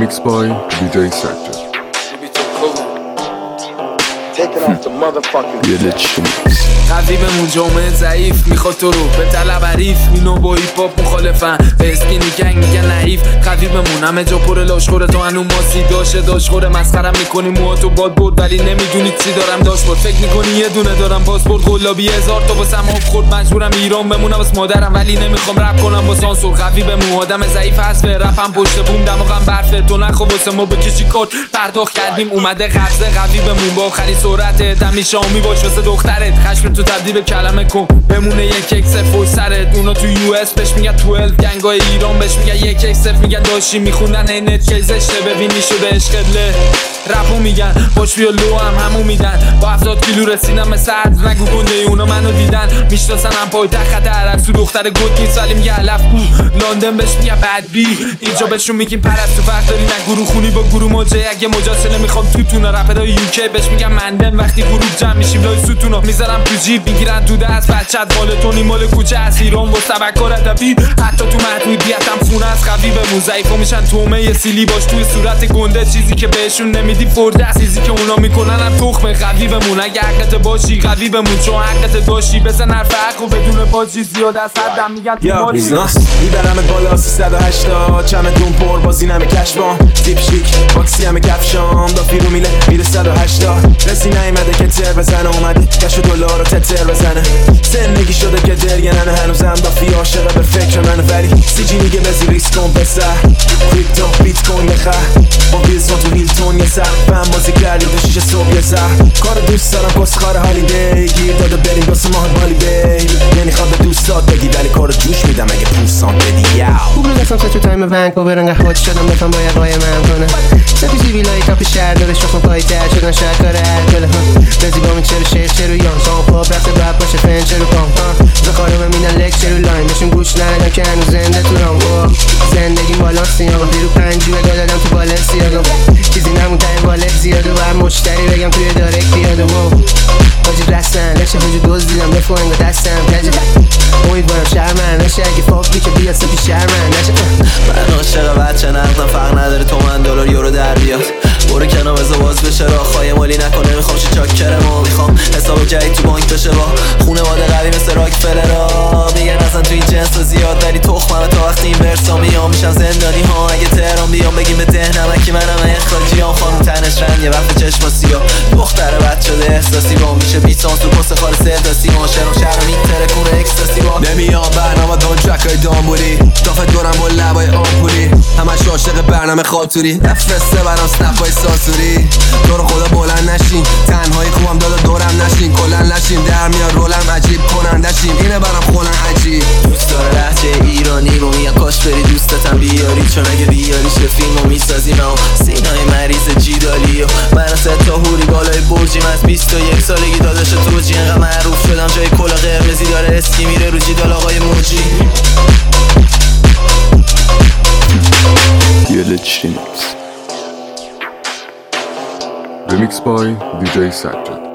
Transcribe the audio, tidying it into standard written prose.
Remix by DJ Sajjad. قوی بمون جامعه ضعیف میخواد تو رو به طلب عریف اینو با هیپ هاپ مخالفن به اسکینی گنگ میگن نحیف قوی بمون همه جا پر لاشخوره تو هنو ماسی داشه داشخوره مسخرم میکنی موهاتو باد برد ولی نمیدونی چی دارم داشت برد فکر میکنی یه دونه دارم پاسپورت گلابی 1000 تا واسم آب خورد مجبورم ایران بمونم واسه مادرم ولی نمیخوام رپ کنم با سانسور قوی بمون آدم ضعیف هست به رپم پشت بوم دماغم برفه تو نخو واسه ما بکشی کات پرداخت کردیم اومده قبضه قوی بمون با آخرین سرعت دمی شامی باش واسه دخترت خشم تو تبدیل به کلمه کن بمونه یک اکس فوش سرت اونا تو یو اس بهش میگن 12 گنگای ایران بهش میگن یک اکس میگن داشی میخوندن اینت که زشته ببینی شده عشقله رپو میگن باش بیا لو همون میدن با 70 کیلو رسیدم مثل عرض نگو گنده اونا منو دیدن میشناسن هم پایتخت خط عرب تو دختر گود نیست ولی میگه علف بو لندن بهش میگن بد بی اینجا بهشون میگیم پرستو فرق داری نه گروه خونی با گروه موجه اگه مجاصله میخوام توتونا رپرای یوکی بهش میگن مندن وقتی گروه جمع میشیم لای ستونا میذارم تو جیب میگیرن تو دست بچت مال تونی مال کوچه از ایران و سبکار ادبی حتی تو محدودیتم خونه از قوی بمون ضعیفا میشن تومه سیلی باش توی صورت گنده چیزی که بهشون نمیدی فرده چیزی که اونا میکنن هم تخمه قوی بمون اگه حقت باشی قوی بمون چون حقت داشتی بزن حرف حق و بدون بازی زیاد از حدم میگن تو ماری میبرمت بالا 380 چمتون پر بازی نمه کشبان دیپ شیک باکسی همه کفشام دافی رو میره 180 رسی نیمده که تر بزنه اومده کش دلار رو تتر بزنه زندگی شده که درگنن هنوزم دافی عاشقه به فکر منه ولی سیجی میگه بزی ریسک کن بسر کریپتو بیت کوین بخر با ویلسون تو هیلتون یه سر فهم بازی کردیم دو شیش صبح یه سر کار دوست دارم کسخار هالیدی گیر داده بریم واسه ماه بالی بی نمیخواد به دوستات بگی ولی کارو جوش میدم اگه پوسان بدی یاو خوب رو دستم تو تایم ونکوور انقدر خود شدم بفهم باید قایم هم کنه سپیزی ویلای تاپ شهر داره شخم پایی تر شدن شاید کار هرکله رزی با من چرو شیخ چرو یان سان خواب رفته باید باشه فن چرو کام زخارو بمیدن لک چرو لاین بهشون گوش ندادم که هنوز زنده تو رام زندگی بالانسی آقا بیرو پنجی بگاه دادم تو بالنسی آقا چیزی نمون تایی والت زیاده باید مشتری بگم توی دارک بیاده حاجی رستن لکشه حاجی دوز دیدم بفو انگا دستم کجه امیدوارم شرمن نشه اگه فاقی که بیاد سپی شرمن نشه من عاشق بچه نقدم فرق نداره تومن دلار یورو در بیاد برو کنام از باز بشه راههای مالی نکنه میخوام چی چاکره ما میخوام حساب جدید تو بانک بشه با خونواده قوی مثل راکفلرا میگن اصلا تو این جنس زیاد ولی تخممه تا وقتی این ورسا میام میشن زندانی ها اگه تهران بیام بگیم به ده نمکی منم اخراجیام خانم تنش رنگ یه وقت چشم سیاه دختر بد شده احساسی با میشه بیسانس تو پس خال سرداسی ماشرم شهر میتره کونه اکستاسی با نمیام برنامه دون ترکای دامبولی دافت دورم با لبای آمپولی همش عاشق برنامه خاطوری نفرسته برام سنپای ساسوری دور خدا بلند نشین تنهایی خوبم دادا دورم نشین کلن نشین در میاد رولم عجیب کنندشیم اینه برام خولن عجیب دوست داره لهجه ایرانی رو میگن کاش بری دوستتم بیاری چون اگه بیاریش به فیلمو میسازیم سینای مریض جیدالی و من از تا هوری بالای برجیم از 21 سالگی داداش توجی انقدر معروف شدم جای کلا قرمزی داره اسکی میره رو جیدال آقای موجی Remix by DJ Sajjad.